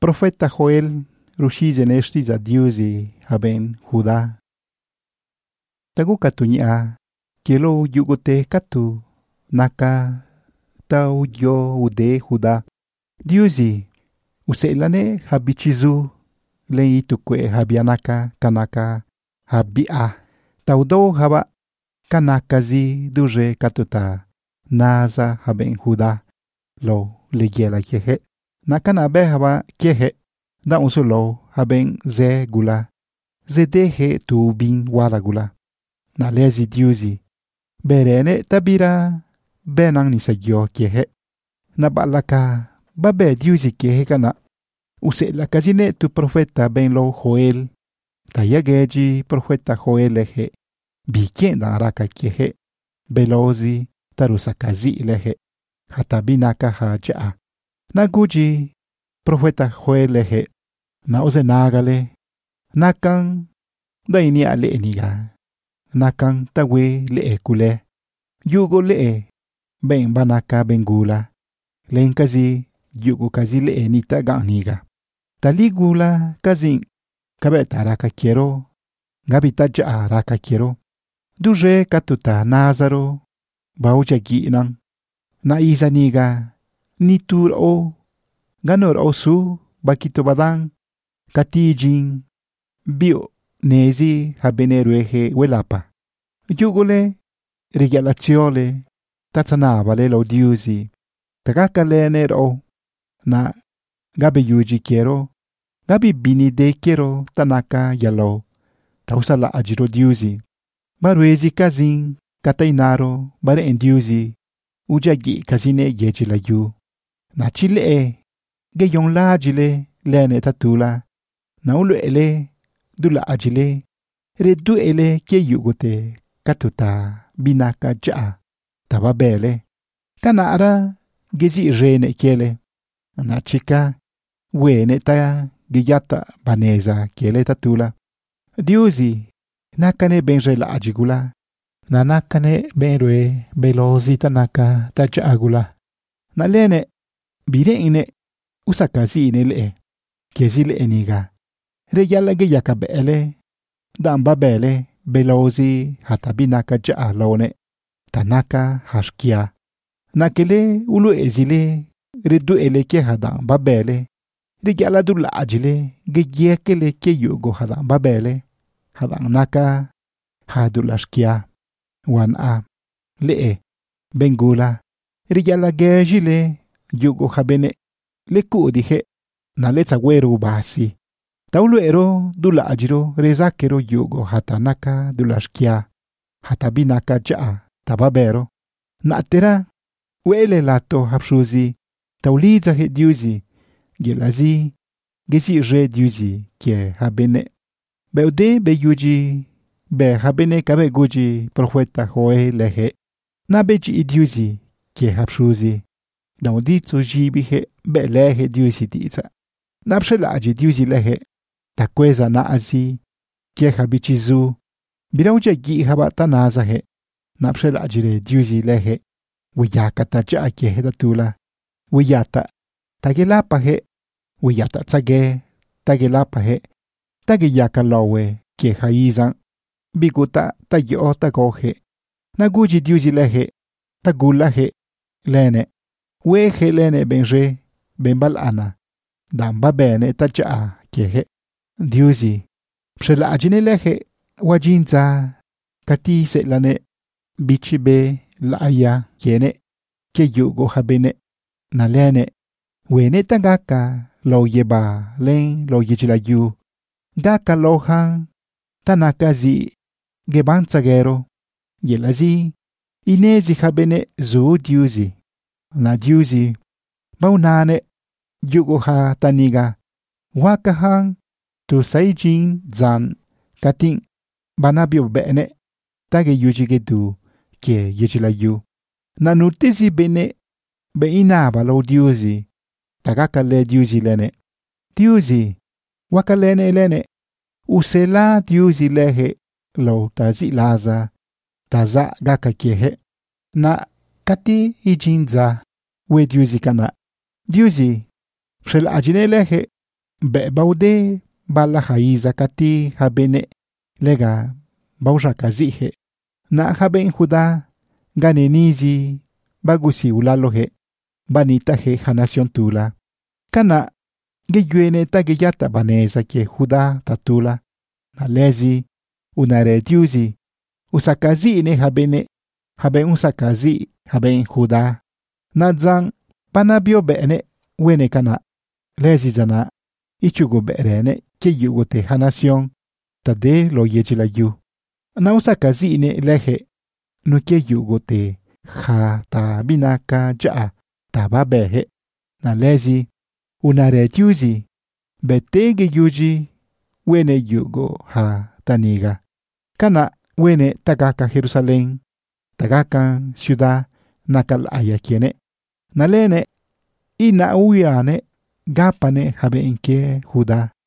Profeta Joel rushizene neshtiza Diusi haben Judá. Tagu katunya kelo yugote katu naka tau yo ude Judá. Diusi uselane habichizu len itukwe habianaka kanaka habia. Taudo haba kanakazi duje katuta naza haben Judá lo leyela kehe. Nakana be haba kehe da unsulo haben ze gula. Zedehe tu bin wala gula. Na lezi Diusi berene tabira benang ni sagyo kehe. Na balaka babe Diusi kehe kana. Usela kazine tu profeta ben lo Joel. Tayageji profeta Joel lehe. Bikien dan raka kehe. Belozi tarusakazi lehe. Hatabinaka haja. Naguji profeta Joel lehe. Na oze nagale. Nakan daini ale eniga. Nakan tawe lee kule. Yugo lee ben banaka bengula. Len kazi yugo kazi lee nita ganiga. Taligula kazin kabeta raka kiero. Gabita ja raka kiero. Duje katuta Nazaro. Bauja ginan. Na isa niga. Nitur o. Ganor o su. Bakito badan. Katijin. Bio. Nezi habeneruehe welapa. Yugole. Regalaziole. Tatsanavale lo Diusi. Tagakalene o. Na. Gabi yuji kiero. Gabi bini de kiero. Tanaka yalo. Tausala ajiro Diusi. Baruezi kazin. Katainaro. Bare en Diusi. Ujagi kazine yejila yu. Na chile. Geyong la ajile. Lene tatula. Na ulu ele. Dula ajile. Redu ele ke yugote. Katuta. Binaka ja. Tababele. Kanara. Gezi rene kiele. Na chika. Wene ta. Giyata baneza kiele tatula. Diusi. Nakane benje la ajigula. Na nakane benre. Belozi tanaka taja agula. Na lene. Bire ine. Usakazi ine le. Kezi le eniga. Regala geyaka bele. Damba bele. Belozi hatabinaka ja lone. Tanaka hashkia. Nakele ulu ezile. Redu ele ke hadan babele. Regala dula ajile. Geyekele ke yugo hadan babele. Hadan naka. Hadulashkia. Wan a. Lee. Bengula. Regala gejile. Yugo habene. Leku dije. Na letza weru basi. Taulu ero dula ajiro rezakero yugo hatanaka dulashkia. Hatabinaka ja tababero. Na atera. Wele lato hapshuzi. Tauliza he Diusi. Gelazi. Gesi re Diusi. Kie habene. Beude beyuji. Be habene kabe guji. Profeta Joel lehe. Na beji idiusi. Kie hapshuzi. Dauditsu jibihe. Be lehe Diusi tiza. Napshela aji Diusi lehe. Takweza na azi. Kie habichizu. Birauja gi habata nazahe. Napshela ajire Diusi lehe. Wiyaka taja kie hedatula. Wiyata. Tagelapa he. Wiyata tsage. Tagelapa he. Tageyaka lowe. Kie haizan. Biguta tagyo tagohe. Naguji Diusi lehe. Tagula he. Lene. Wehe lene benje. Benbalana. Damba bene taja kiehe. Diusi. Pshela ajine lehe. Wajinza. Kati se lane. Bichibe la aya kiene. Ke yugo habene. Na lene. Wene tagaka. Lo yeba. Len lo yejila yu. Gaka lohan. Tanakazi. Gebanzagero. Yelazi. Inezi habene zu Diusi. Na Diusi. Baunane. Yugo ha taniga. Wakahan. Tu saijin zan. Kating. Banabio bene. Tage yujigedu. Kie yejila yu. Na nutisi bene. Be inaba lo Diusi. Tagaka le Diusi lene. Diusi. Wakalene lene. Usela Diusi lehe. Lo tazi laza. Taza gaka kiehe. Na kati ijinza. We Diusi kana. Diusi. Pshel ajine lehe. be baude bala haiza kati habene lega bauja kazihe na haben Judá gane nizi bagusi ulalohe banita he hanasion tula kana geyuene tageyata baneza ke Judá tatula na lezi unare diuzi usakazi ne habene haben usakazi haben Judá nadzang panabio bene wene kana lezi zana ichugo berene ke yugote hanasion tade lo yejila yu na usakazi ne lehe no ke yugote ha ta binaka ja ta babehe na lezi unare diuzi betege yuji wene yugo ha taniga kana wene tagaka Jerusalén tagaka ciudad nakal ayakiene nalene ina uyane gapane habe inke Judá